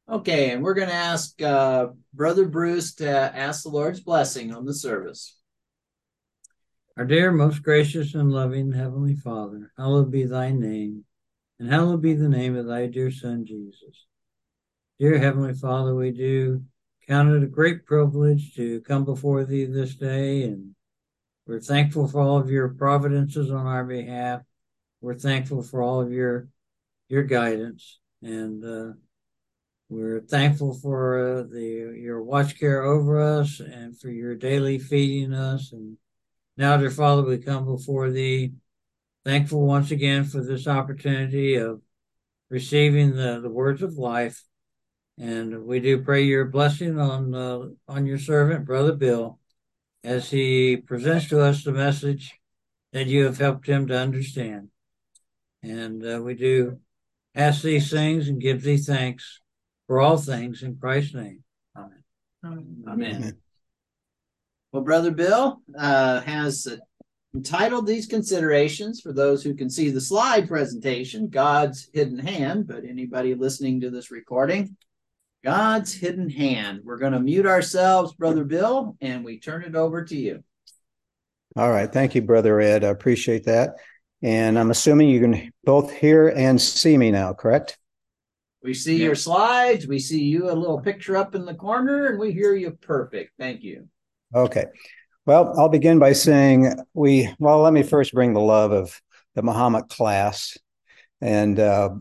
Okay, and we're going to ask Brother Bruce to ask the Lord's blessing on the service. Our dear, most gracious and loving Heavenly Father, hallowed be thy name, and hallowed be the name of thy dear Son, Jesus. Dear Heavenly Father, we do count it a great privilege to come before thee this day, and we're thankful for all of your providences on our behalf. We're thankful for all of your guidance, and we're thankful for your watch care over us and for your daily feeding us. And now, dear Father, we come before thee thankful once again for this opportunity of receiving the words of life. And we do pray your blessing on your servant, Brother Bill, as he presents to us the message that you have helped him to understand. And we do ask these things and give thee thanks for all things in Christ's name. Amen. Amen. Well, Brother Bill has entitled these considerations, for those who can see the slide presentation, God's Hidden Hand, but anybody listening to this recording, God's Hidden Hand. We're going to mute ourselves, Brother Bill, and we turn it over to you. All right. Thank you, Brother Ed. I appreciate that. And I'm assuming you can both hear and see me now, correct? We see your slides. We see you, a little picture up in the corner, and we hear you perfect. Thank you. Okay. Well, I'll begin by saying let me first bring the love of the Muhammad class and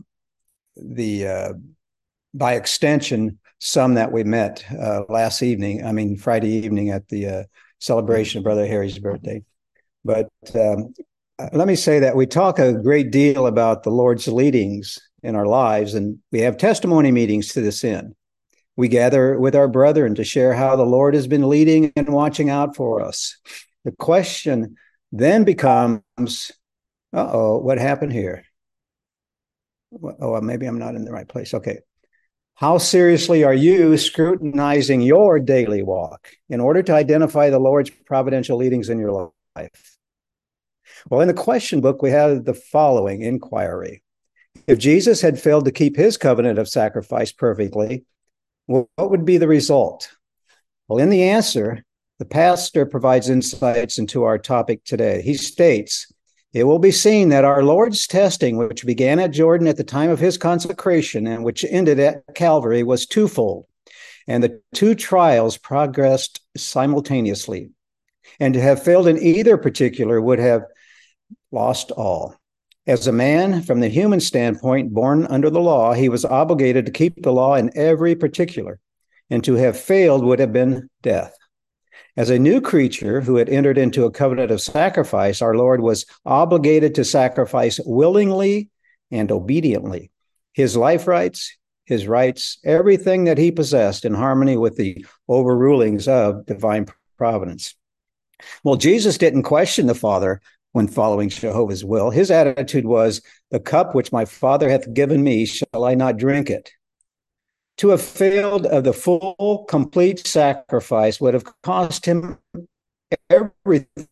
by extension, some that we met Friday evening at the celebration of Brother Harry's birthday. But let me say that we talk a great deal about the Lord's leadings in our lives, and we have testimony meetings to this end. We gather with our brethren to share how the Lord has been leading and watching out for us. The question then becomes, what happened here? Maybe I'm not in the right place. Okay. How seriously are you scrutinizing your daily walk in order to identify the Lord's providential leadings in your life? Well, in the question book, we have the following inquiry. If Jesus had failed to keep his covenant of sacrifice perfectly, what would be the result? Well, in the answer, the pastor provides insights into our topic today. He states, it will be seen that our Lord's testing, which began at Jordan at the time of his consecration and which ended at Calvary, was twofold, and the two trials progressed simultaneously. And to have failed in either particular would have lost all. As a man, from the human standpoint, born under the law, he was obligated to keep the law in every particular, and to have failed would have been death. As a new creature who had entered into a covenant of sacrifice, our Lord was obligated to sacrifice willingly and obediently his life rights, his rights, everything that he possessed in harmony with the overrulings of divine providence. Well, Jesus didn't question the Father when following Jehovah's will. His attitude was, the cup which my Father hath given me, shall I not drink it? To have failed of the full, complete sacrifice would have cost him everything.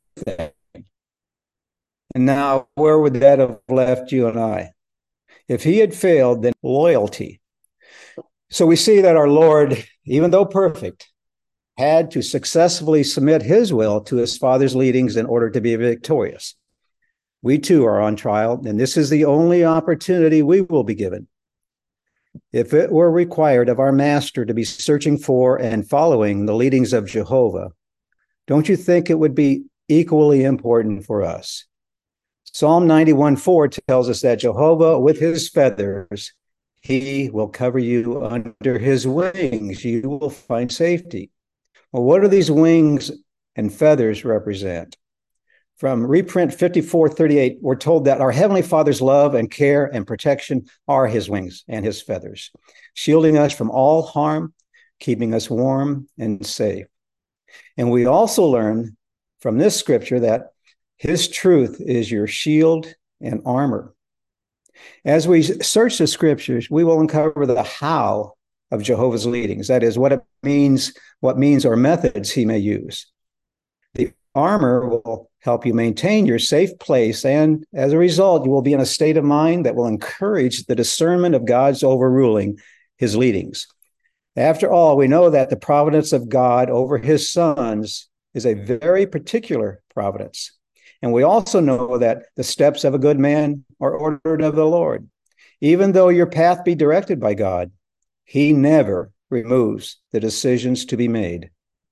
And now, where would that have left you and I? If he had failed, then loyalty. So we see that our Lord, even though perfect, had to successfully submit his will to his Father's leadings in order to be victorious. We too are on trial, and this is the only opportunity we will be given. If it were required of our Master to be searching for and following the leadings of Jehovah, don't you think it would be equally important for us? Psalm 91:4 tells us that Jehovah, with his feathers, he will cover you under his wings. You will find safety. Well, what do these wings and feathers represent? From reprint 5438, we're told that our Heavenly Father's love and care and protection are his wings and his feathers, shielding us from all harm, keeping us warm and safe. And we also learn from this scripture that his truth is your shield and armor. As we search the scriptures, we will uncover the how of Jehovah's leadings. That is, what means or methods he may use. The armor will help you maintain your safe place, and as a result, you will be in a state of mind that will encourage the discernment of God's overruling his leadings. After all, we know that the providence of God over his sons is a very particular providence. And we also know that the steps of a good man are ordered of the Lord. Even though your path be directed by God, he never removes the decisions to be made.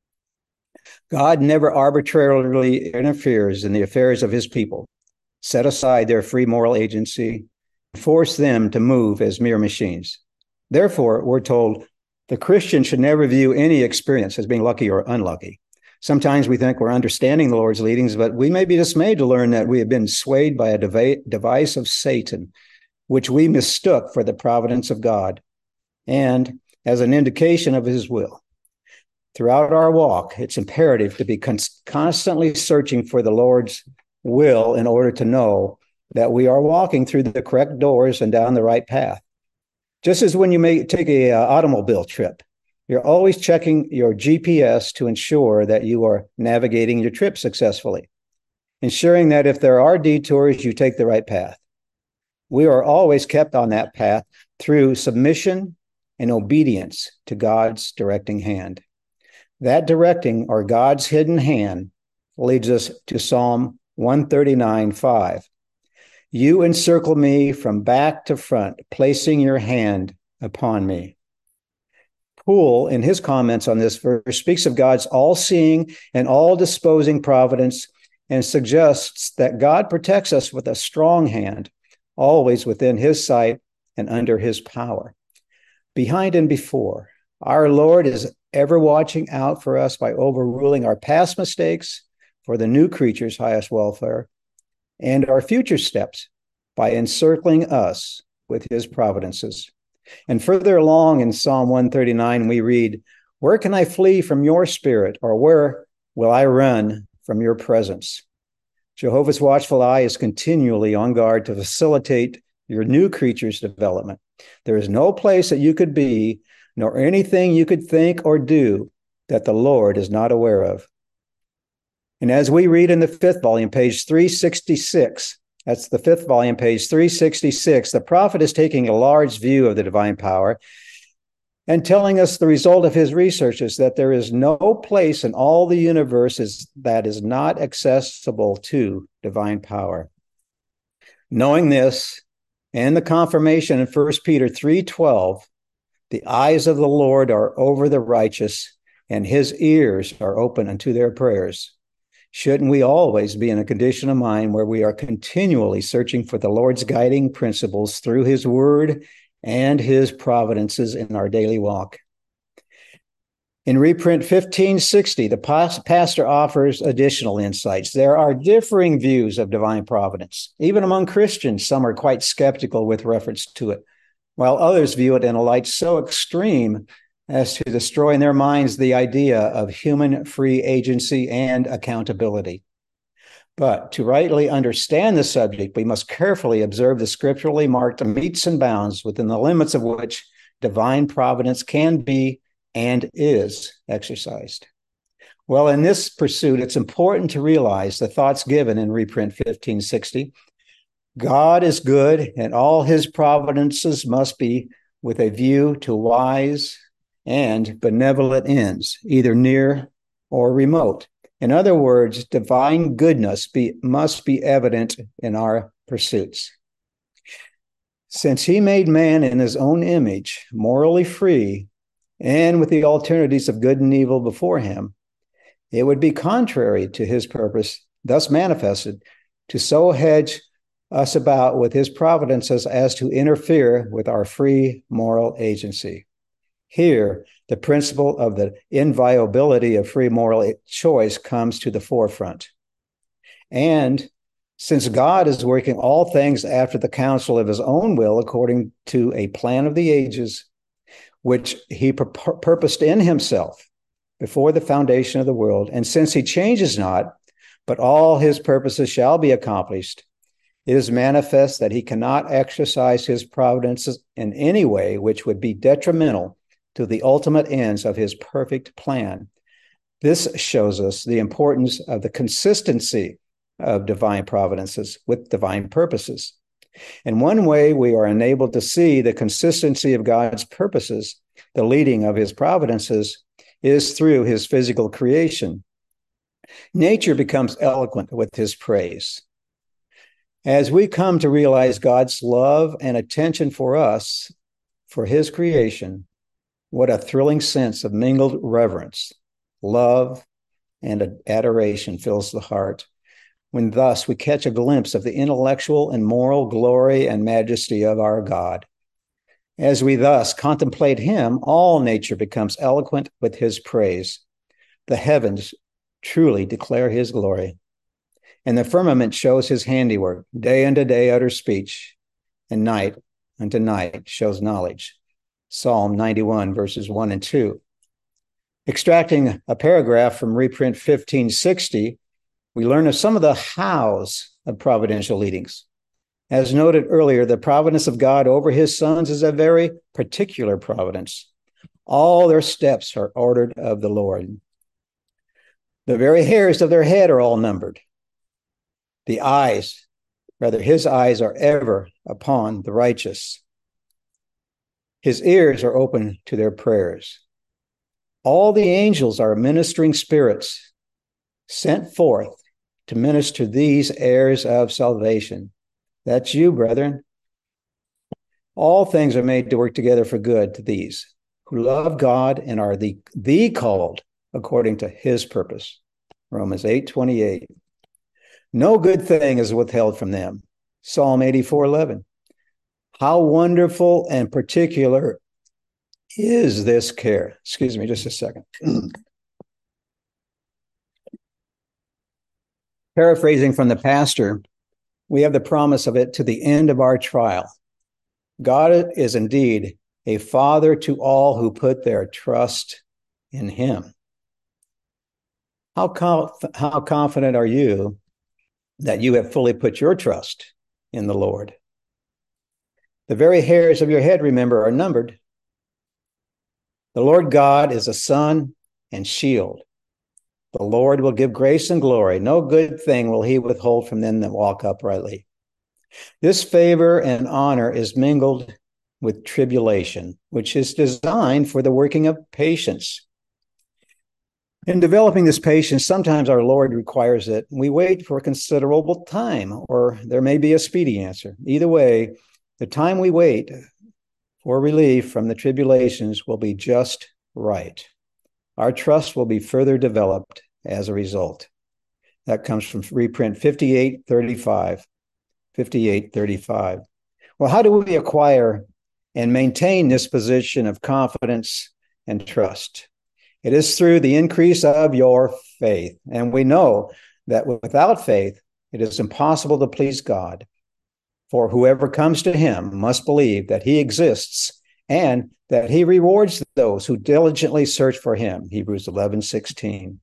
God never arbitrarily interferes in the affairs of his people, set aside their free moral agency, and force them to move as mere machines. Therefore, we're told the Christian should never view any experience as being lucky or unlucky. Sometimes we think we're understanding the Lord's leadings, but we may be dismayed to learn that we have been swayed by a device of Satan, which we mistook for the providence of God and as an indication of his will. Throughout our walk, it's imperative to be constantly searching for the Lord's will in order to know that we are walking through the correct doors and down the right path. Just as when you may take an automobile trip, you're always checking your GPS to ensure that you are navigating your trip successfully, ensuring that if there are detours, you take the right path. We are always kept on that path through submission and obedience to God's directing hand. That directing, or God's hidden hand, leads us to Psalm 139:5. You encircle me from back to front, placing your hand upon me. Poole, in his comments on this verse, speaks of God's all-seeing and all-disposing providence and suggests that God protects us with a strong hand, always within his sight and under his power. Behind and before, our Lord is ever watching out for us by overruling our past mistakes for the new creature's highest welfare, and our future steps by encircling us with his providences. And further along in Psalm 139, we read, where can I flee from your spirit, or where will I run from your presence? Jehovah's watchful eye is continually on guard to facilitate your new creature's development. There is no place that you could be, nor anything you could think or do that the Lord is not aware of. And as we read in the 5th volume, page 366, that's the 5th volume, page 366, the prophet is taking a large view of the divine power and telling us the result of his researches, that there is no place in all the universe that is not accessible to divine power. Knowing this, and the confirmation in 1 Peter 3:12, the eyes of the Lord are over the righteous, and his ears are open unto their prayers. Shouldn't we always be in a condition of mind where we are continually searching for the Lord's guiding principles through his word and his providences in our daily walk? In reprint 1560, the pastor offers additional insights. There are differing views of divine providence. Even among Christians, some are quite skeptical with reference to it, while others view it in a light so extreme as to destroy in their minds the idea of human free agency and accountability. But to rightly understand the subject, we must carefully observe the scripturally marked metes and bounds within the limits of which divine providence can be and is exercised. Well, in this pursuit, it's important to realize the thoughts given in reprint 1560. God is good, and all his providences must be with a view to wise and benevolent ends, either near or remote. In other words, divine goodness must be evident in our pursuits. Since he made man in his own image, morally free, and with the alternatives of good and evil before him, it would be contrary to his purpose, thus manifested, to so hedge us about with his providences as to interfere with our free moral agency. Here, the principle of the inviolability of free moral choice comes to the forefront. And since God is working all things after the counsel of his own will, according to a plan of the ages, which he purposed in himself before the foundation of the world, and since he changes not, but all his purposes shall be accomplished, it is manifest that he cannot exercise his providences in any way which would be detrimental to the ultimate ends of his perfect plan. This shows us the importance of the consistency of divine providences with divine purposes. In one way, we are enabled to see the consistency of God's purposes the leading of his providences is through his physical creation. Nature becomes eloquent with his praise. As we come to realize God's love and attention for us, for his creation, what a thrilling sense of mingled reverence, love, and adoration fills the heart, when thus we catch a glimpse of the intellectual and moral glory and majesty of our God. As we thus contemplate him, all nature becomes eloquent with his praise. The heavens truly declare his glory, and the firmament shows his handiwork. Day unto day utters speech, and night unto night shows knowledge. Psalm 91, verses 1 and 2. Extracting a paragraph from reprint 1560, we learn of some of the hows of providential leadings. As noted earlier, the providence of God over his sons is a very particular providence. All their steps are ordered of the Lord. The very hairs of their head are all numbered. His eyes are ever upon the righteous. His ears are open to their prayers. All the angels are ministering spirits sent forth to minister these heirs of salvation. That's you, brethren. All things are made to work together for good to these who love God and are the called according to his purpose. Romans 8:28. No good thing is withheld from them. Psalm 84:11. How wonderful and particular is this care? Excuse me just a second. Paraphrasing from the pastor, we have the promise of it to the end of our trial. God is indeed a father to all who put their trust in him. How confident are you that you have fully put your trust in the Lord? The very hairs of your head, remember, are numbered. The Lord God is a sun and shield. The Lord will give grace and glory. No good thing will he withhold from them that walk uprightly. This favor and honor is mingled with tribulation, which is designed for the working of patience. In developing this patience, sometimes our Lord requires that we wait for a considerable time, or there may be a speedy answer. Either way, the time we wait for relief from the tribulations will be just right. Our trust will be further developed as a result. That comes from reprint 58:35. 58:35. Well, how do we acquire and maintain this position of confidence and trust? It is through the increase of your faith. And we know that without faith, it is impossible to please God. For whoever comes to him must believe that he exists and that he rewards those who diligently search for him. Hebrews 11:16.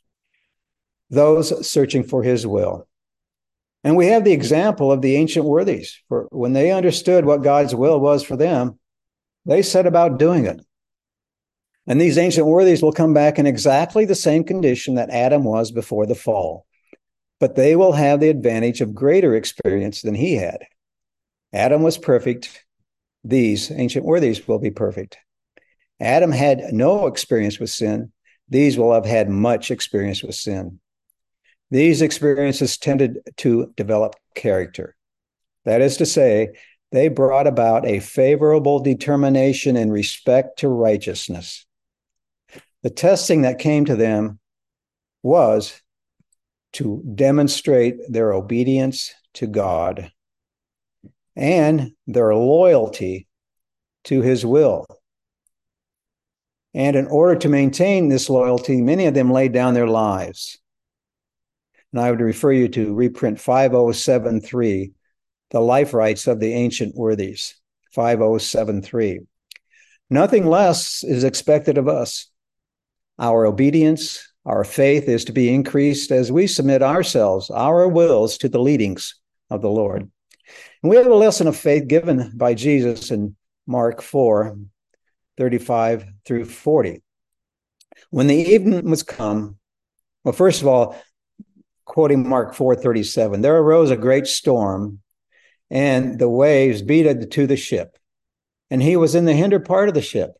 Those searching for his will. And we have the example of the ancient worthies. For when they understood what God's will was for them, they set about doing it. And these ancient worthies will come back in exactly the same condition that Adam was before the fall. But they will have the advantage of greater experience than he had. Adam was perfect. These ancient worthies will be perfect. Adam had no experience with sin. These will have had much experience with sin. These experiences tended to develop character. That is to say, they brought about a favorable determination in respect to righteousness. The testing that came to them was to demonstrate their obedience to God and their loyalty to his will. And in order to maintain this loyalty, many of them laid down their lives. And I would refer you to reprint 5073, the life rights of the ancient worthies, 5073. Nothing less is expected of us. Our obedience, our faith is to be increased as we submit ourselves, our wills, to the leadings of the Lord. And we have a lesson of faith given by Jesus in Mark 4:35 through 40. When the evening was come, well, first of all, quoting Mark 4:37, there arose a great storm, and the waves beat to the ship, and he was in the hinder part of the ship,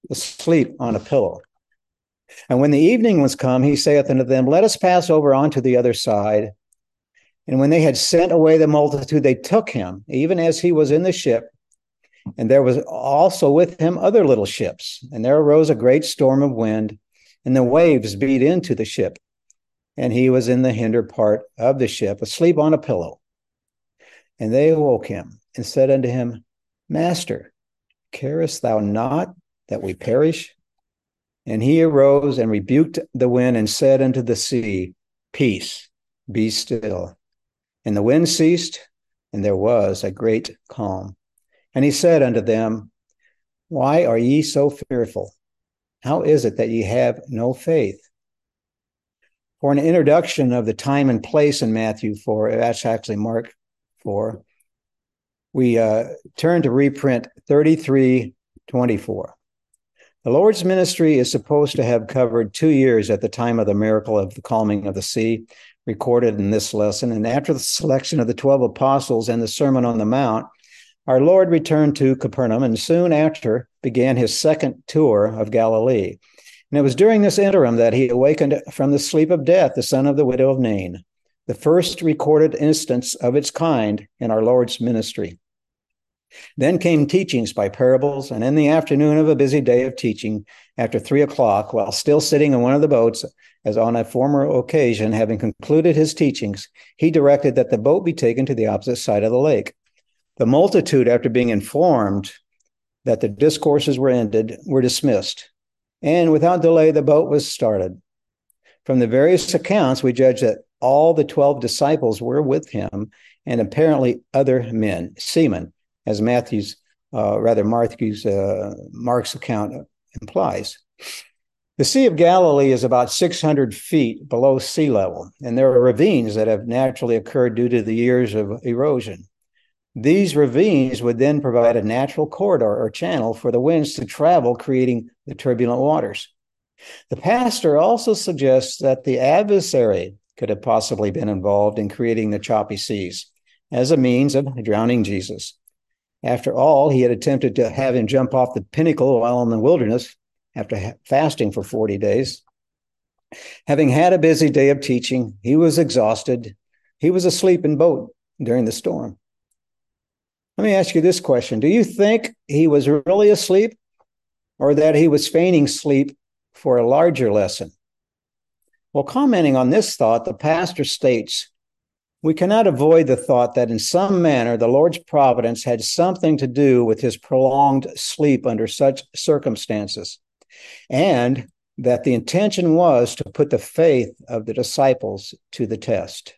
asleep on a pillow. And when the evening was come, he saith unto them, Let us pass over unto the other side. And when they had sent away the multitude, they took him, even as he was in the ship. And there was also with him other little ships. And there arose a great storm of wind, and the waves beat into the ship. And he was in the hinder part of the ship, asleep on a pillow. And they awoke him and said unto him, Master, carest thou not that we perish? And he arose and rebuked the wind and said unto the sea, Peace, be still. And the wind ceased, and there was a great calm. And he said unto them, Why are ye so fearful? How is it that ye have no faith? For an introduction of the time and place in Matthew 4, that's actually Mark 4, we turn to reprint 33:24. The Lord's ministry is supposed to have covered 2 years at the time of the miracle of the calming of the sea, recorded in this lesson. And after the selection of the 12 apostles and the Sermon on the Mount, our Lord returned to Capernaum and soon after began his second tour of Galilee. And it was during this interim that he awakened from the sleep of death, the son of the widow of Nain, the first recorded instance of its kind in our Lord's ministry. Then came teachings by parables, and in the afternoon of a busy day of teaching, after 3:00, while still sitting in one of the boats, as on a former occasion, having concluded his teachings, he directed that the boat be taken to the opposite side of the lake. The multitude, after being informed that the discourses were ended, were dismissed, and without delay the boat was started. From the various accounts, we judge that all the 12 disciples were with him, and apparently other men, seamen, as Mark's account implies. The Sea of Galilee is about 600 feet below sea level, and there are ravines that have naturally occurred due to the years of erosion. These ravines would then provide a natural corridor or channel for the winds to travel, creating the turbulent waters. The pastor also suggests that the adversary could have possibly been involved in creating the choppy seas as a means of drowning Jesus. After all, he had attempted to have him jump off the pinnacle while in the wilderness after fasting for 40 days. Having had a busy day of teaching, he was exhausted. He was asleep in boat during the storm. Let me ask you this question. Do you think he was really asleep, or that he was feigning sleep for a larger lesson? Well, commenting on this thought, the pastor states, we cannot avoid the thought that in some manner the Lord's providence had something to do with his prolonged sleep under such circumstances, and that the intention was to put the faith of the disciples to the test.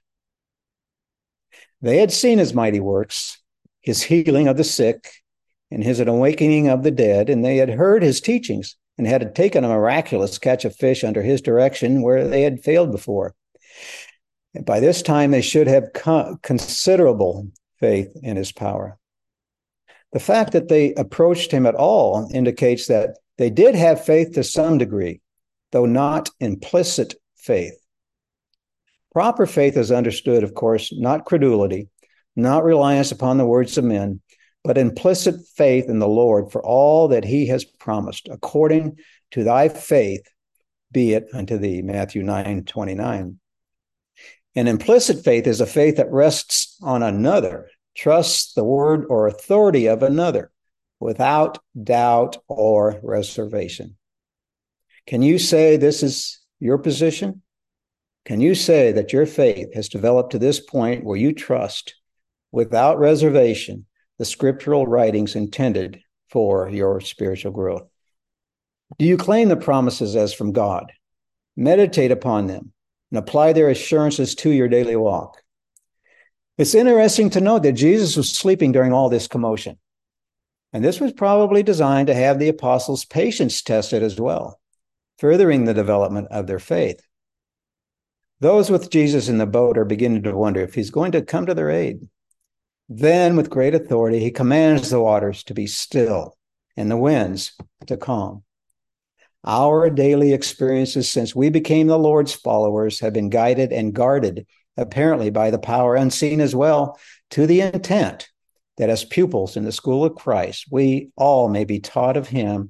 They had seen his mighty works, his healing of the sick, and his awakening of the dead, and they had heard his teachings and had taken a miraculous catch of fish under his direction where they had failed before. And by this time, they should have considerable faith in his power. The fact that they approached him at all indicates that they did have faith to some degree, though not implicit faith. Proper faith is understood, of course, not credulity, not reliance upon the words of men, but implicit faith in the Lord for all that he has promised. According to thy faith, be it unto thee, Matthew 9:29. An implicit faith is a faith that rests on another, trusts the word or authority of another, without doubt or reservation. Can you say this is your position? Can you say that your faith has developed to this point where you trust, without reservation, the scriptural writings intended for your spiritual growth? Do you claim the promises as from God? Meditate upon them and apply their assurances to your daily walk. It's interesting to note that Jesus was sleeping during all this commotion. And this was probably designed to have the apostles' patience tested as well, furthering the development of their faith. Those with Jesus in the boat are beginning to wonder if he's going to come to their aid. Then, with great authority, he commands the waters to be still and the winds to calm. Our daily experiences since we became the Lord's followers have been guided and guarded, apparently by the power unseen as well, to the intent that as pupils in the school of Christ, we all may be taught of him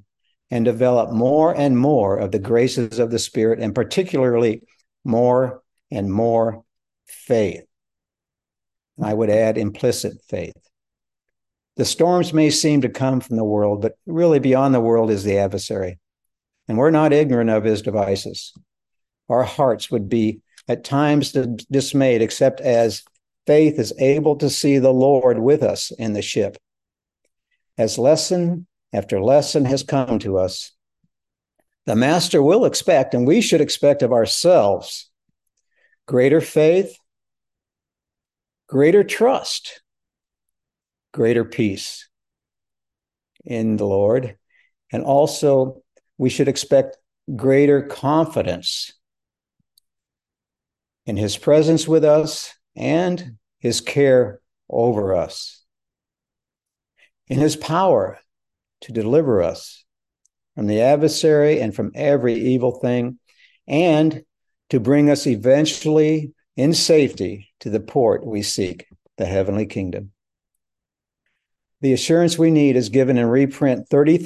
and develop more and more of the graces of the Spirit, and particularly more and more faith. I would add implicit faith. The storms may seem to come from the world, but really beyond the world is the adversary. And we're not ignorant of his devices. Our hearts would be at times dismayed, except as faith is able to see the Lord with us in the ship. As lesson after lesson has come to us, the Master will expect, and we should expect of ourselves, greater faith, greater trust, greater peace in the Lord. And also, we should expect greater confidence in his presence with us and his care over us, in his power to deliver us from the adversary and from every evil thing, and to bring us eventually in safety to the port we seek, the heavenly kingdom. The assurance we need is given in reprint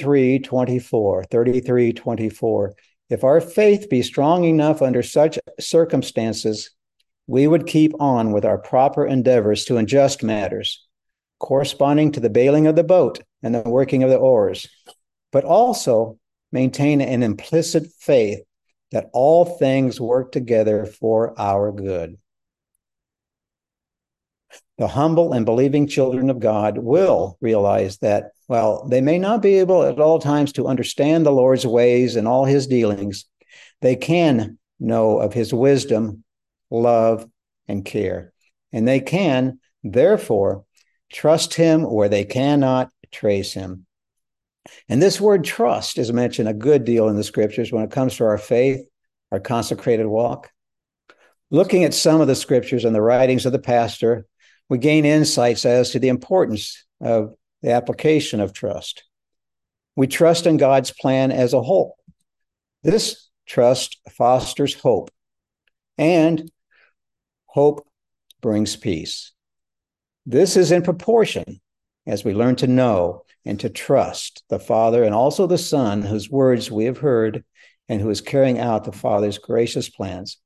33:24. If our faith be strong enough under such circumstances, we would keep on with our proper endeavors to adjust matters, corresponding to the bailing of the boat and the working of the oars, but also maintain an implicit faith that all things work together for our good. The humble and believing children of God will realize that, while they may not be able at all times to understand the Lord's ways and all his dealings, they can know of his wisdom, love, and care. And they can, therefore, trust him where they cannot trace him. And this word trust is mentioned a good deal in the scriptures when it comes to our faith, our consecrated walk. Looking at some of the scriptures and the writings of the pastor, we gain insights as to the importance of the application of trust. We trust in God's plan as a whole. This trust fosters hope, and hope brings peace. This is in proportion as we learn to know and to trust the Father and also the Son, whose words we have heard and who is carrying out the Father's gracious plans.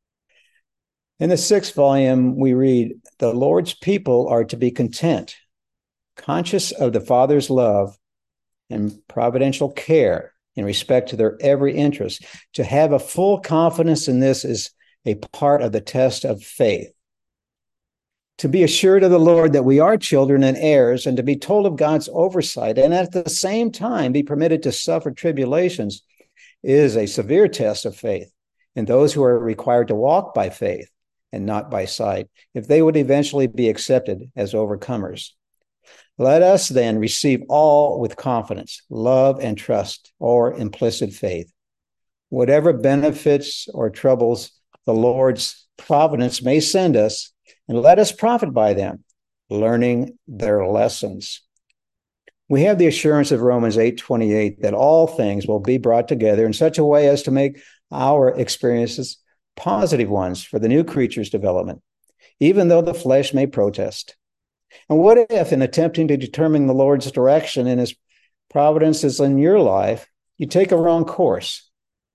In the 6th volume, we read, the Lord's people are to be content, conscious of the Father's love and providential care in respect to their every interest. To have a full confidence in this is a part of the test of faith. To be assured of the Lord that we are children and heirs, and to be told of God's oversight, and at the same time be permitted to suffer tribulations, is a severe test of faith in those who are required to walk by faith and not by sight, if they would eventually be accepted as overcomers. Let us then receive all with confidence, love, and trust, or implicit faith. Whatever benefits or troubles the Lord's providence may send us, and let us profit by them, learning their lessons. We have the assurance of Romans 8:28 that all things will be brought together in such a way as to make our experiences positive ones for the new creature's development, even though the flesh may protest. And what if, in attempting to determine the Lord's direction and his providences in your life, you take a wrong course?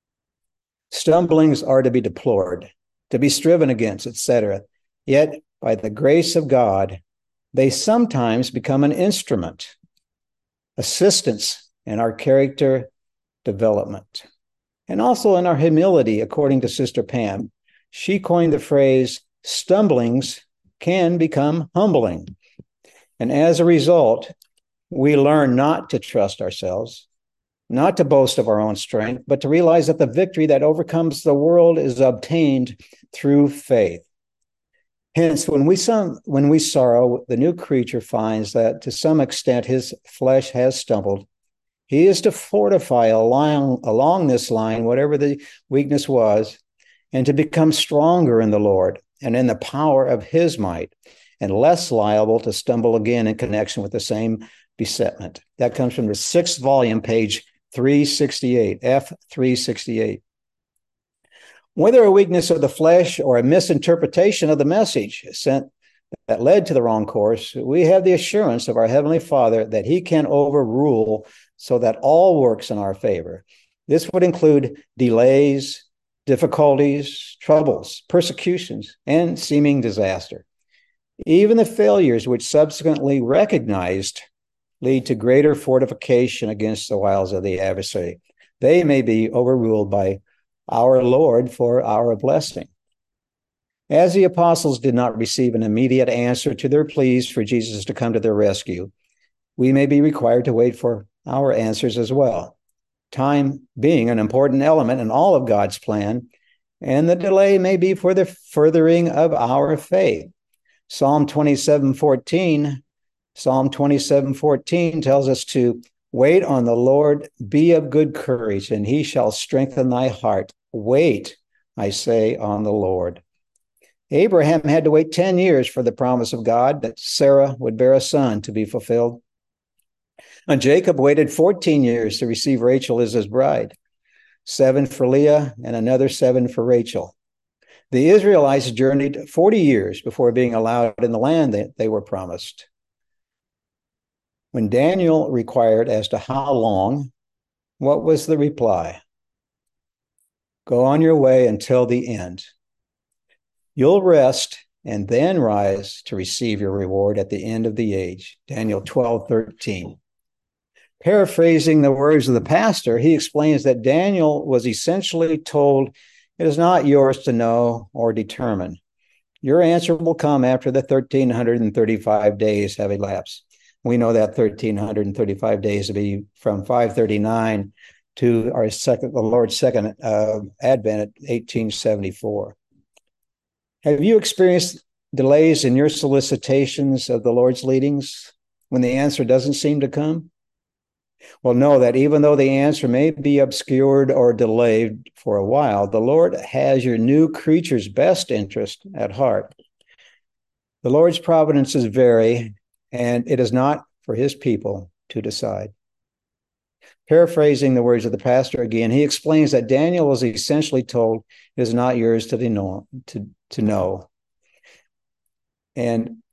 Stumblings are to be deplored, to be striven against, etc. Yet, by the grace of God, they sometimes become an instrument, assistance in our character development. And also in our humility, according to Sister Pam. She coined the phrase, stumblings can become humbling. And as a result, we learn not to trust ourselves, not to boast of our own strength, but to realize that the victory that overcomes the world is obtained through faith. Hence, when we sorrow, the new creature finds that to some extent his flesh has stumbled. He is to fortify along this line, whatever the weakness was, and to become stronger in the Lord and in the power of his might, and less liable to stumble again in connection with the same besetment. That comes from the 6th volume, page 368, F 368. Whether a weakness of the flesh or a misinterpretation of the message sent that led to the wrong course, we have the assurance of our Heavenly Father that he can overrule so that all works in our favor. This would include delays, difficulties, troubles, persecutions, and seeming disaster. Even the failures which subsequently recognized lead to greater fortification against the wiles of the adversary. They may be overruled by our Lord for our blessing. As the apostles did not receive an immediate answer to their pleas for Jesus to come to their rescue, we may be required to wait for our answers as well. Time being an important element in all of God's plan, and the delay may be for the furthering of our faith. Psalm 27:14 tells us to wait on the Lord, be of good courage, and he shall strengthen thy heart. Wait, I say, on the Lord. Abraham had to wait 10 years for the promise of God that Sarah would bear a son to be fulfilled. And Jacob waited 14 years to receive Rachel as his bride, 7 for Leah and another 7 for Rachel. The Israelites journeyed 40 years before being allowed in the land that they were promised. When Daniel inquired as to how long, what was the reply? Go on your way until the end. You'll rest and then rise to receive your reward at the end of the age. Daniel 12:13. Paraphrasing the words of the pastor, he explains that Daniel was essentially told, it is not yours to know or determine. Your answer will come after the 1,335 days have elapsed. We know that 1,335 days to be from 539 to the Lord's second advent at 1874. Have you experienced delays in your solicitations of the Lord's leadings when the answer doesn't seem to come? Well, know that even though the answer may be obscured or delayed for a while, the Lord has your new creature's best interest at heart. The Lord's providences vary, and it is not for his people to decide. Paraphrasing the words of the pastor again, he explains that Daniel was essentially told, it is not yours to know. And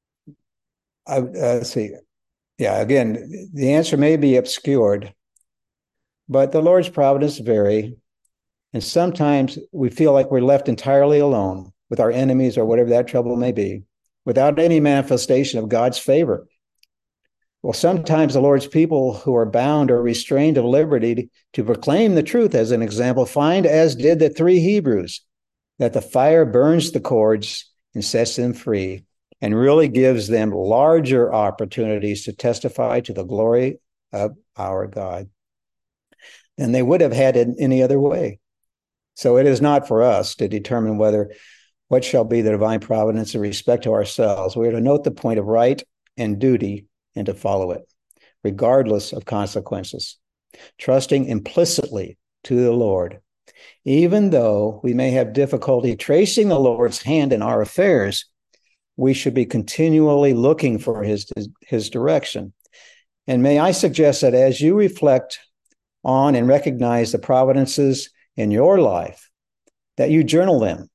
let's see. Yeah, again, the answer may be obscured, but the Lord's providence vary. And sometimes we feel like we're left entirely alone with our enemies or whatever that trouble may be, without any manifestation of God's favor. Well, sometimes the Lord's people who are bound or restrained of liberty to proclaim the truth, as an example, find, as did the 3 Hebrews, that the fire burns the cords and sets them free, and really gives them larger opportunities to testify to the glory of our God than they would have had in any other way. So it is not for us to determine what shall be the divine providence in respect to ourselves. We are to note the point of right and duty and to follow it, regardless of consequences, trusting implicitly to the Lord. Even though we may have difficulty tracing the Lord's hand in our affairs, we should be continually looking for his direction. And may I suggest that as you reflect on and recognize the providences in your life, that you journal them.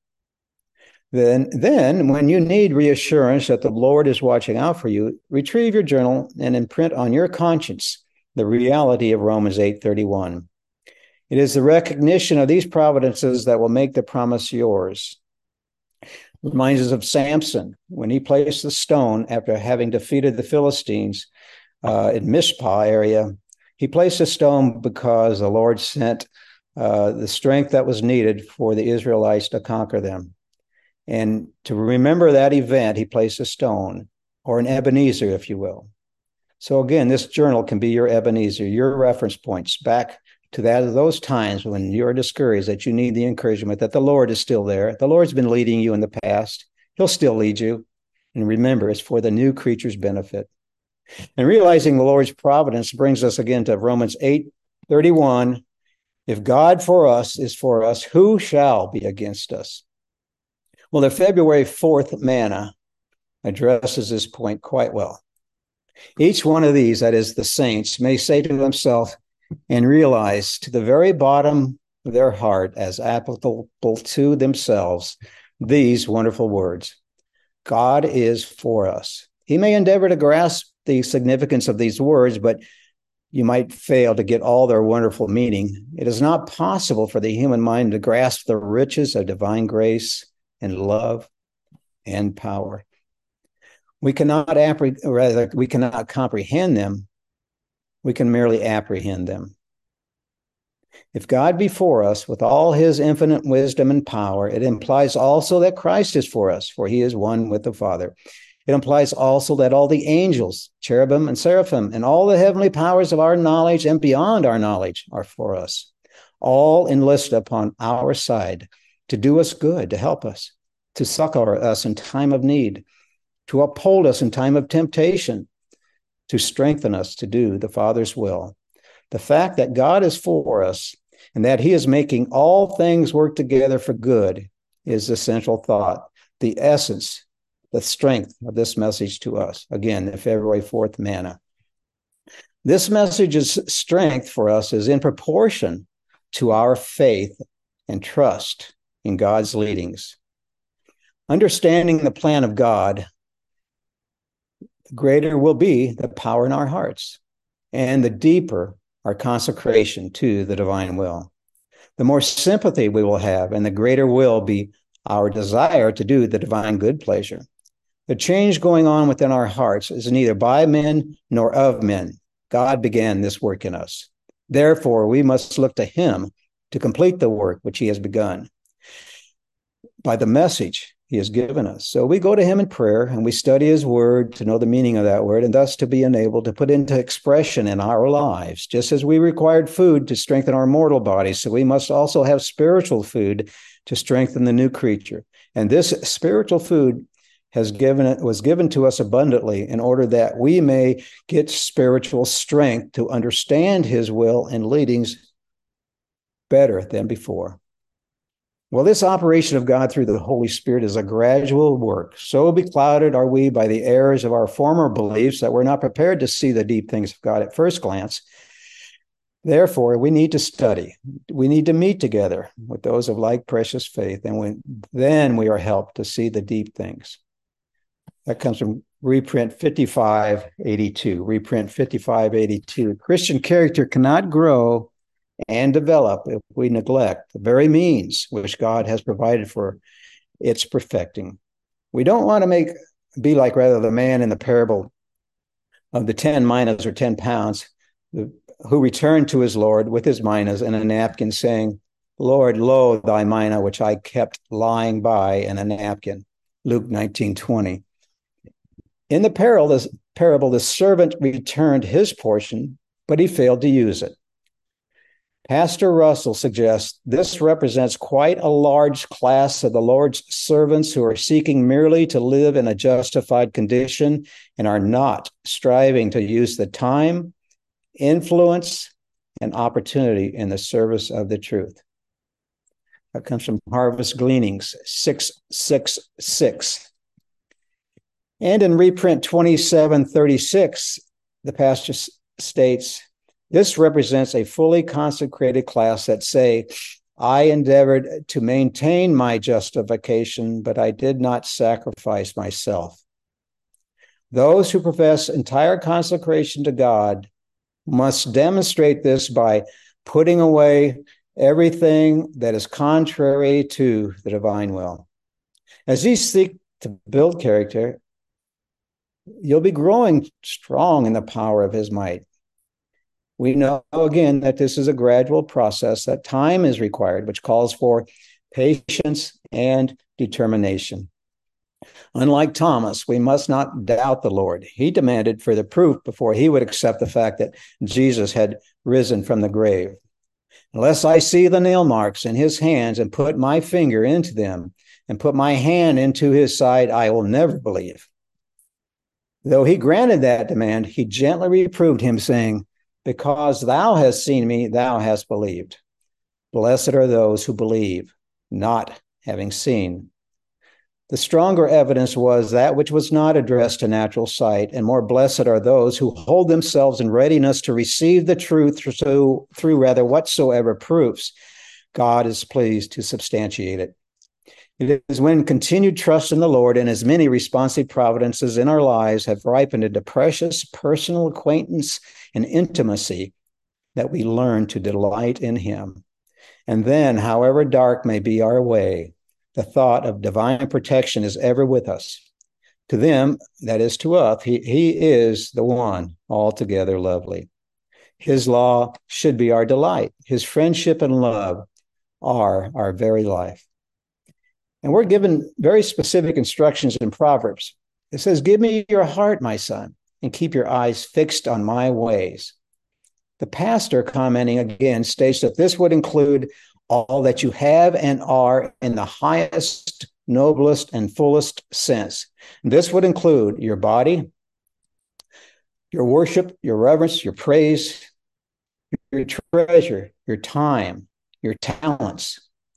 Then when you need reassurance that the Lord is watching out for you, retrieve your journal and imprint on your conscience the reality of Romans 8:31. It is the recognition of these providences that will make the promise yours. Reminds us of Samson when he placed the stone after having defeated the Philistines in Mizpah area. He placed a stone because the Lord sent the strength that was needed for the Israelites to conquer them. And to remember that event, he placed a stone, or an Ebenezer, if you will. So again, this journal can be your Ebenezer, your reference points back to those times when you're discouraged, that you need the encouragement that the Lord is still there. The Lord's been leading you in the past. He'll still lead you. And remember, it's for the new creature's benefit. And realizing the Lord's providence brings us again to Romans 8:31. If God for us is for us, who shall be against us? Well, the February 4th manna addresses this point quite well. Each one of these, that is the saints, may say to himself and realize to the very bottom of their heart as applicable to themselves these wonderful words. God is for us. He may endeavor to grasp the significance of these words, but you might fail to get all their wonderful meaning. It is not possible for the human mind to grasp the riches of divine grace and love and power. We cannot comprehend them. We can merely apprehend them. If God be for us with all his infinite wisdom and power, it implies also that Christ is for us, for he is one with the Father. It implies also that all the angels, cherubim and seraphim, and all the heavenly powers of our knowledge and beyond our knowledge are for us, all enlisted upon our side to do us good, to help us, to succor us in time of need, to uphold us in time of temptation, to strengthen us to do the Father's will. The fact that God is for us and that he is making all things work together for good is the central thought, the essence, the strength of this message to us. Again, the February 4th manna. This message's strength for us is in proportion to our faith and trust in God's leadings. Understanding the plan of God, the greater will be the power in our hearts, and the deeper our consecration to the divine will. The more sympathy we will have, and the greater will be our desire to do the divine good pleasure. The change going on within our hearts is neither by men nor of men. God began this work in us. Therefore, we must look to him to complete the work which he has begun by the message he has given us. So we go to him in prayer and we study his word to know the meaning of that word and thus to be enabled to put into expression in our lives. Just as we required food to strengthen our mortal bodies, so we must also have spiritual food to strengthen the new creature. And this spiritual food was given to us abundantly in order that we may get spiritual strength to understand his will and leadings better than before. Well, this operation of God through the Holy Spirit is a gradual work. So beclouded are we by the errors of our former beliefs that we're not prepared to see the deep things of God at first glance. Therefore, we need to study. We need to meet together with those of like precious faith, and then we are helped to see the deep things. That comes from reprint 5582. Reprint 5582. Christian character cannot grow and develop if we neglect the very means which God has provided for its perfecting. We don't want to be like the man in the parable of the 10 minas or 10 pounds who returned to his Lord with his minas and a napkin saying, Lord, lo, thy mina, which I kept lying by in a napkin. Luke 19:20. In the parable, the servant returned his portion, but he failed to use it. Pastor Russell suggests this represents quite a large class of the Lord's servants who are seeking merely to live in a justified condition and are not striving to use the time, influence, and opportunity in the service of the truth. That comes from Harvest Gleanings 666. And in reprint 2736, the pastor states, this represents a fully consecrated class that say, I endeavored to maintain my justification, but I did not sacrifice myself. Those who profess entire consecration to God must demonstrate this by putting away everything that is contrary to the divine will. As you seek to build character, you'll be growing strong in the power of his might. We know, again, that this is a gradual process, that time is required, which calls for patience and determination. Unlike Thomas, we must not doubt the Lord. He demanded further proof before he would accept the fact that Jesus had risen from the grave. Unless I see the nail marks in his hands and put my finger into them and put my hand into his side, I will never believe. Though he granted that demand, he gently reproved him, saying, because thou hast seen me, thou hast believed. Blessed are those who believe, not having seen. The stronger evidence was that which was not addressed to natural sight, and more blessed are those who hold themselves in readiness to receive the truth through whatsoever proofs God is pleased to substantiate it. It is when continued trust in the Lord and His many responsive providences in our lives have ripened into precious personal acquaintance and intimacy that we learn to delight in Him. And then, however dark may be our way, the thought of divine protection is ever with us. To them, that is to us, he is the one altogether lovely. His law should be our delight. His friendship and love are our very life. And we're given very specific instructions in Proverbs. It says, "Give me your heart, my son, and keep your eyes fixed on my ways." The pastor, commenting again, states that this would include all that you have and are in the highest, noblest, and fullest sense. This would include your body, your worship, your reverence, your praise, your treasure, your time, your talents,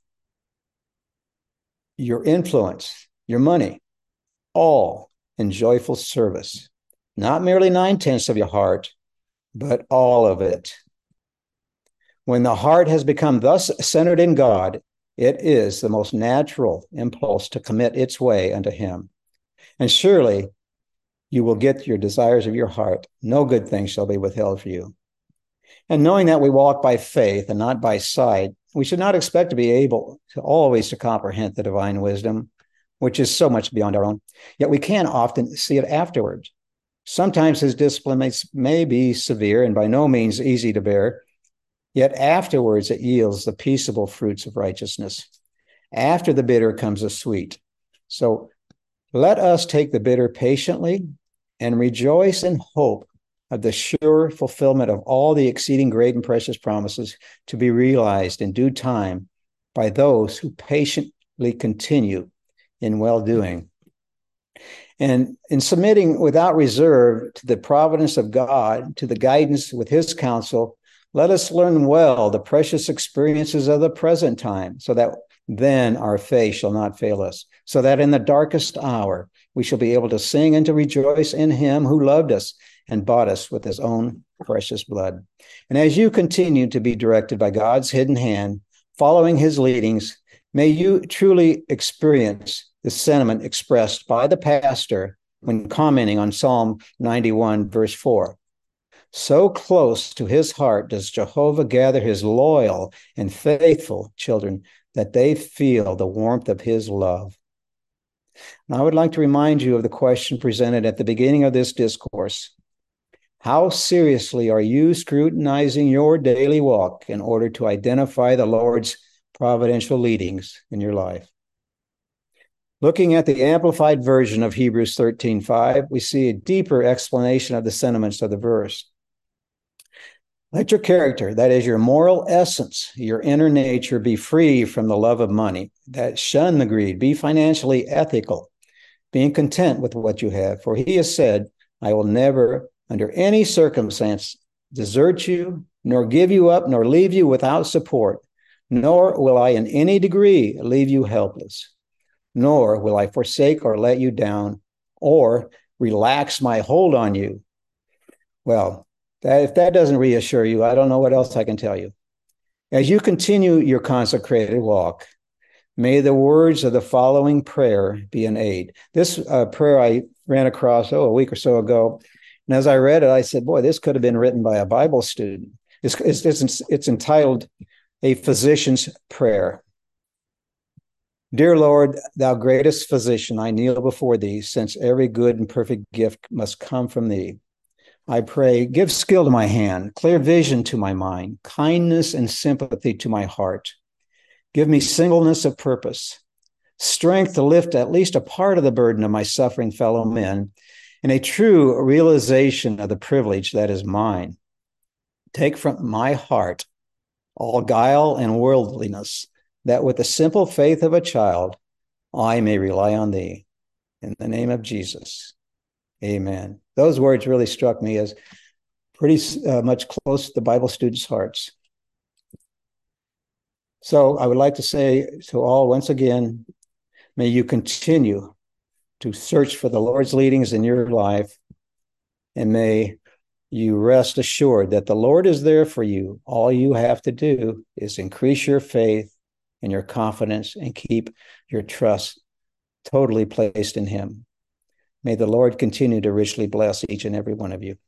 your influence, your money, all in joyful service. Not merely 9/10 of your heart, but all of it. When the heart has become thus centered in God, it is the most natural impulse to commit its way unto Him. And surely you will get your desires of your heart. No good thing shall be withheld for you. And knowing that we walk by faith and not by sight, we should not expect to be able to always to comprehend the divine wisdom, which is so much beyond our own. Yet we can often see it afterwards. Sometimes His discipline may be severe and by no means easy to bear, yet afterwards it yields the peaceable fruits of righteousness. After the bitter comes the sweet. So let us take the bitter patiently and rejoice in hope of the sure fulfillment of all the exceeding great and precious promises to be realized in due time by those who patiently continue in well-doing. And in submitting without reserve to the providence of God, to the guidance with His counsel, let us learn well the precious experiences of the present time, so that then our faith shall not fail us, so that in the darkest hour we shall be able to sing and to rejoice in Him who loved us and bought us with His own precious blood. And as you continue to be directed by God's hidden hand, following His leadings, may you truly experience the sentiment expressed by the pastor when commenting on Psalm 91, verse 4. So close to His heart does Jehovah gather His loyal and faithful children that they feel the warmth of His love. Now, I would like to remind you of the question presented at the beginning of this discourse. How seriously are you scrutinizing your daily walk in order to identify the Lord's providential leadings in your life? Looking at the amplified version of Hebrews 13:5, we see a deeper explanation of the sentiments of the verse. Let your character, that is your moral essence, your inner nature, be free from the love of money, that shun the greed, be financially ethical, being content with what you have. For He has said, I will never, under any circumstance, desert you, nor give you up, nor leave you without support, nor will I in any degree leave you helpless, nor will I forsake or let you down, or relax my hold on you. Well, if that doesn't reassure you, I don't know what else I can tell you. As you continue your consecrated walk, may the words of the following prayer be an aid. This prayer I ran across, a week or so ago. And as I read it, I said, boy, this could have been written by a Bible student. It's entitled A Physician's Prayer. Dear Lord, thou greatest physician, I kneel before thee, since every good and perfect gift must come from thee. I pray, give skill to my hand, clear vision to my mind, kindness and sympathy to my heart. Give me singleness of purpose, strength to lift at least a part of the burden of my suffering fellow men, and a true realization of the privilege that is mine. Take from my heart all guile and worldliness, that with the simple faith of a child, I may rely on thee. In the name of Jesus, amen. Those words really struck me as pretty much close to the Bible students' hearts. So I would like to say to all once again, may you continue to search for the Lord's leadings in your life, and may you rest assured that the Lord is there for you. All you have to do is increase your faith and your confidence and keep your trust totally placed in him. May the Lord continue to richly bless each and every one of you.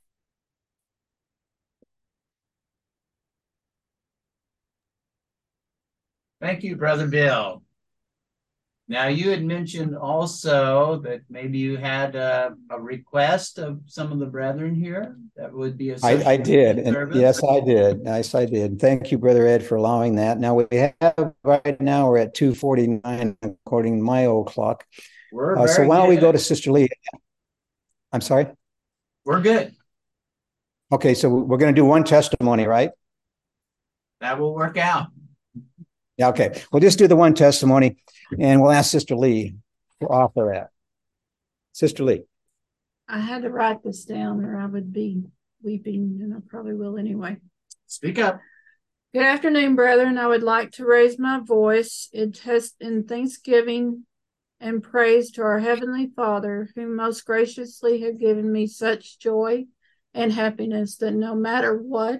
Thank you, Brother Bill. Now, you had mentioned also that maybe you had a request of some of the brethren here that would be associated. I did. And yes, I did. Yes, I did. Thank you, Brother Ed, for allowing that. Now we have right now we're at 2:49 according to my old clock. So while we go to Sister Lee, I'm sorry? We're good. Okay, so we're going to do one testimony, right? That will work out. Yeah, okay. We'll just do the one testimony, and we'll ask Sister Lee to offer that. Sister Lee. I had to write this down or I would be weeping, and I probably will anyway. Speak up. Good afternoon, brethren. I would like to raise my voice in thanksgiving and praise to our Heavenly Father, who most graciously has given me such joy and happiness that no matter what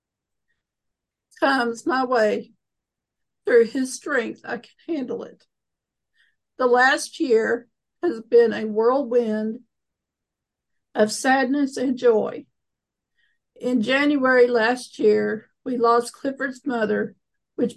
comes my way, through his strength, I can handle it. The last year has been a whirlwind of sadness and joy. In January last year, we lost Clifford's mother, which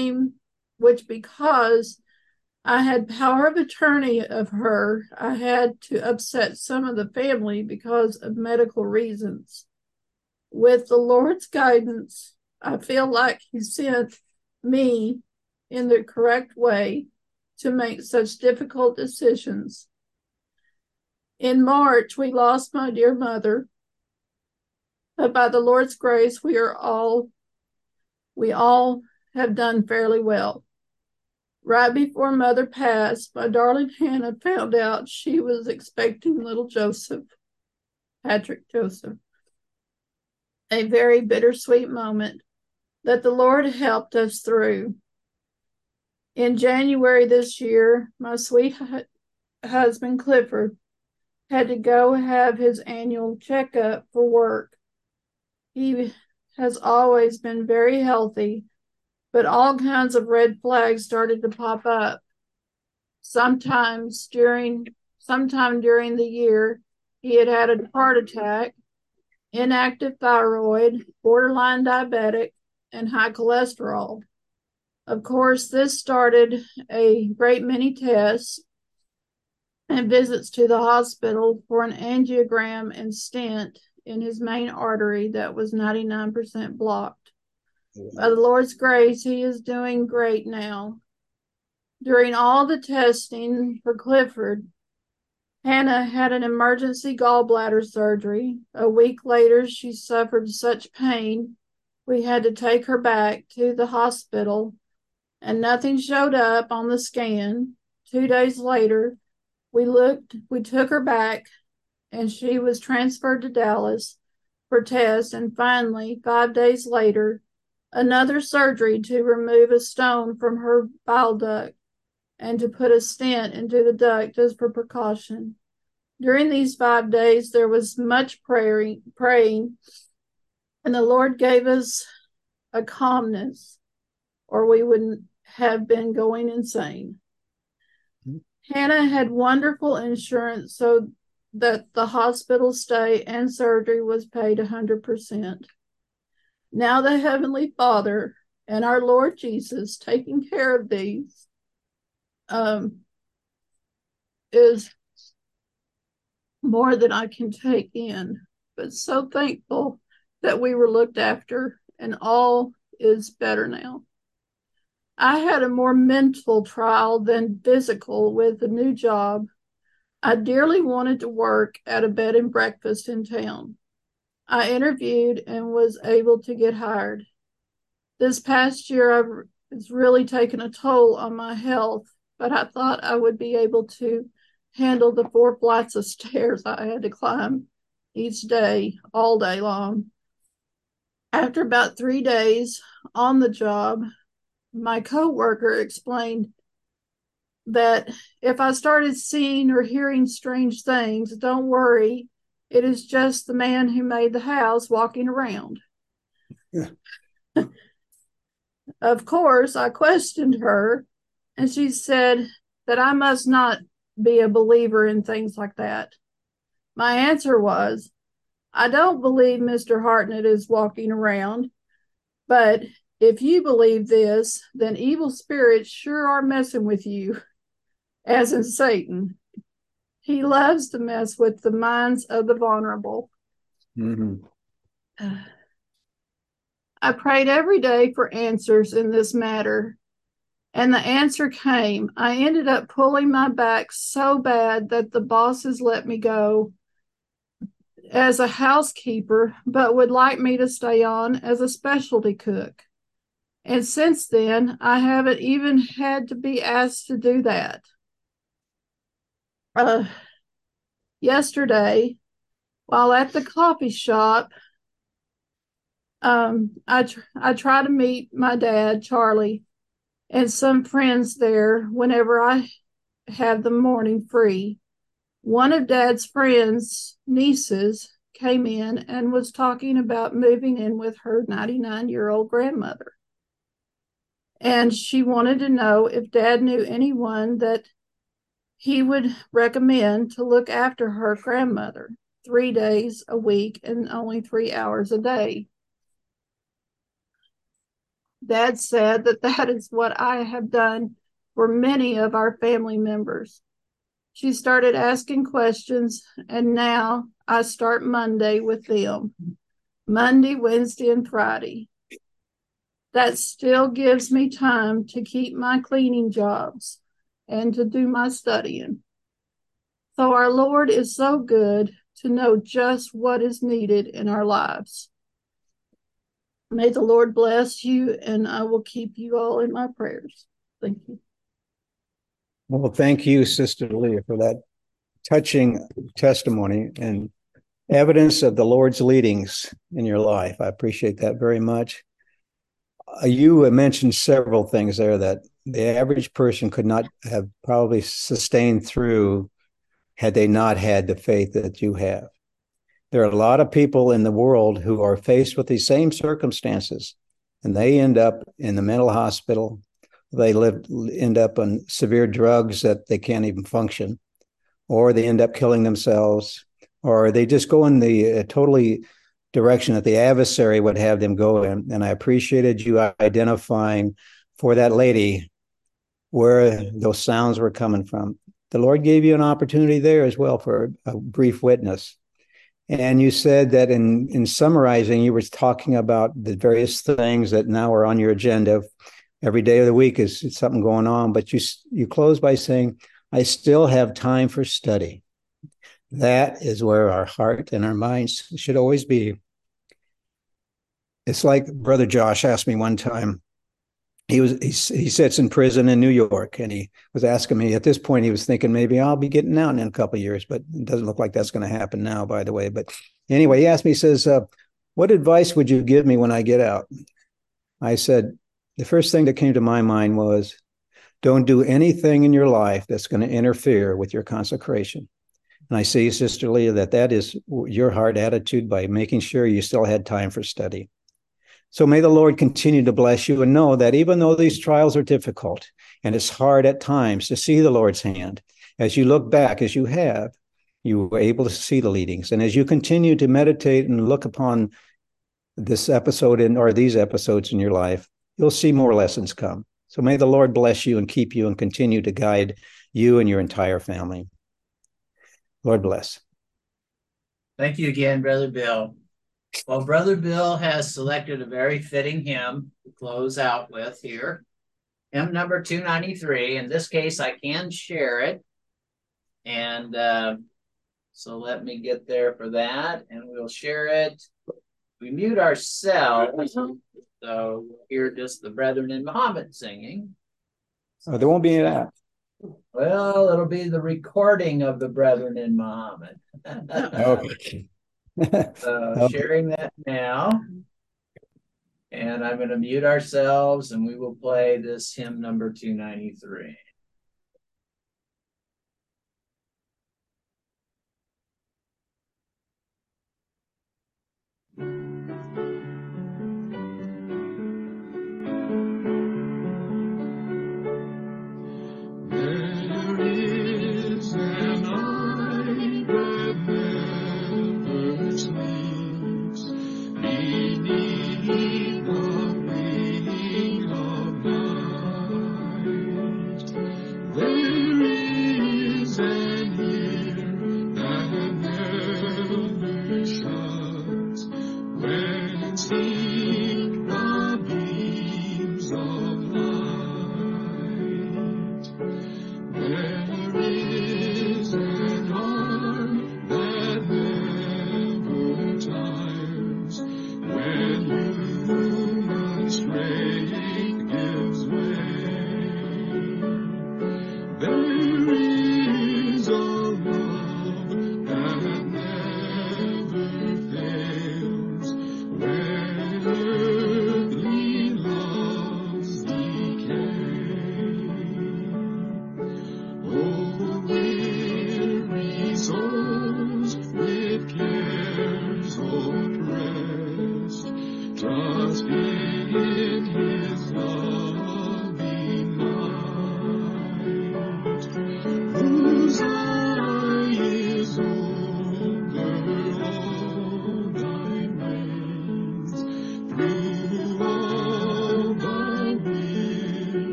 because I had power of attorney of her, I had to upset some of the family because of medical reasons. With the Lord's guidance, I feel like he sent me in the correct way to make such difficult decisions. In March, we lost my dear mother, but by the Lord's grace, we all have done fairly well. Right before Mother passed, my darling Hannah found out she was expecting little Patrick Joseph. A very bittersweet moment that the Lord helped us through. In January this year, my sweet husband Clifford had to go have his annual checkup for work. He has always been very healthy, but all kinds of red flags started to pop up. Sometime during the year, he had a heart attack, inactive thyroid, borderline diabetic, and high cholesterol. Of course, this started a great many tests and visits to the hospital for an angiogram and stent in his main artery that was 99% blocked. By the Lord's grace, he is doing great now. During all the testing for Clifford, Hannah had an emergency gallbladder surgery. A week later, she suffered such pain we had to take her back to the hospital, and nothing showed up on the scan. 2 days later, we took her back, and she was transferred to Dallas for tests. And finally, 5 days later, another surgery to remove a stone from her bile duct and to put a stent into the duct just for precaution. During these 5 days, there was much praying, and the Lord gave us a calmness, or we wouldn't have been going insane. Hannah had wonderful insurance, so that the hospital stay and surgery was paid 100%. Now the Heavenly Father and our Lord Jesus taking care of these is more than I can take in, but so thankful that we were looked after and all is better now. I had a more mental trial than physical with a new job. I dearly wanted to work at a bed and breakfast in town. I interviewed and was able to get hired. This past year, it's really taken a toll on my health, but I thought I would be able to handle the 4 flights of stairs I had to climb each day, all day long. After about 3 days on the job, my coworker explained that if I started seeing or hearing strange things, don't worry, it is just the man who made the house walking around. Yeah. Of course, I questioned her, and she said that I must not be a believer in things like that. My answer was, I don't believe Mr. Hartnett is walking around, but if you believe this, then evil spirits sure are messing with you, as in Satan. He loves to mess with the minds of the vulnerable. Mm-hmm. I prayed every day for answers in this matter, and the answer came. I ended up pulling my back so bad that the bosses let me go as a housekeeper, but would like me to stay on as a specialty cook. And since then, I haven't even had to be asked to do that. Yesterday, while at the coffee shop, I try to meet my dad, Charlie, and some friends there whenever I have the morning free. One of Dad's friends' nieces came in and was talking about moving in with her 99-year-old grandmother. And she wanted to know if Dad knew anyone that he would recommend to look after her grandmother 3 days a week and only 3 hours a day. Dad said that that is what I have done for many of our family members. She started asking questions, and now I start Monday with them. Monday, Wednesday, and Friday. That still gives me time to keep my cleaning jobs and to do my studying. So our Lord is so good to know just what is needed in our lives. May the Lord bless you, and I will keep you all in my prayers. Thank you. Well, thank you, Sister Leah, for that touching testimony and evidence of the Lord's leadings in your life. I appreciate that very much. You mentioned several things there that the average person could not have probably sustained through had they not had the faith that you have. There are a lot of people in the world who are faced with these same circumstances, and they end up in the mental hospital. They end up on severe drugs that they can't even function, or they end up killing themselves, or they just go in the totally direction that the adversary would have them go in. And I appreciated you identifying for that lady where those sounds were coming from. The Lord gave you an opportunity there as well for a brief witness. And you said that in summarizing, you were talking about the various things that now are on your agenda. Every day of the week is something going on, but you close by saying, I still have time for study. That is where our heart and our minds should always be. It's like Brother Josh asked me one time. He sits in prison in New York, and he was asking me at this point. He was thinking maybe I'll be getting out in a couple of years, but it doesn't look like that's going to happen now, by the way. But anyway, he asked me, he says, "What advice would you give me when I get out?" I said, the first thing that came to my mind was, don't do anything in your life that's going to interfere with your consecration. And I see, Sister Leah, that is your heart attitude by making sure you still had time for study. So may the Lord continue to bless you, and know that even though these trials are difficult and it's hard at times to see the Lord's hand, as you look back, as you have, you were able to see the leadings. And as you continue to meditate and look upon this episode or these episodes in your life, you'll see more lessons come. So may the Lord bless you and keep you and continue to guide you and your entire family. Lord bless. Thank you again, Brother Bill. Well, Brother Bill has selected a very fitting hymn to close out with here. Hymn number 293. In this case, I can share it. And so let me get there for that, and we'll share it. We mute ourselves, so we'll hear just the Brethren in Muhammad singing. Oh, there won't be any of that. Well, it'll be the recording of the Brethren in Muhammad. Okay. So sharing that now. And I'm going to mute ourselves, and we will play this hymn number 293.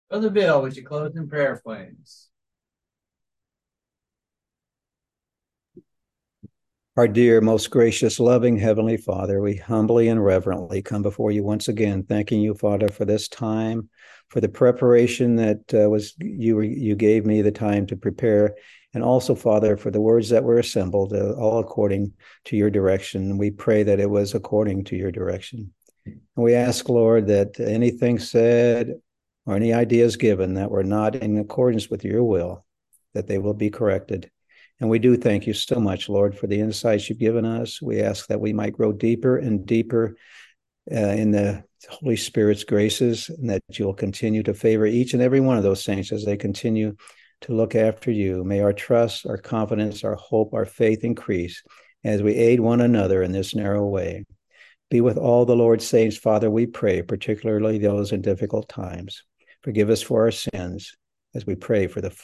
Brother Bill, would you close in prayer, please? Our dear, most gracious, loving Heavenly Father, we humbly and reverently come before you once again, thanking you, Father, for this time, for the preparation that you gave me the time to prepare, and also, Father, for the words that were assembled, all according to your direction. We pray that it was according to your direction. And we ask, Lord, that anything said or any ideas given that were not in accordance with your will, that they will be corrected. And we do thank you so much, Lord, for the insights you've given us. We ask that we might grow deeper and deeper in the Holy Spirit's graces, and that you'll continue to favor each and every one of those saints as they continue to look after you. May our trust, our confidence, our hope, our faith increase as we aid one another in this narrow way. Be with all the Lord's saints, Father, we pray, particularly those in difficult times. Forgive us for our sins as we pray for the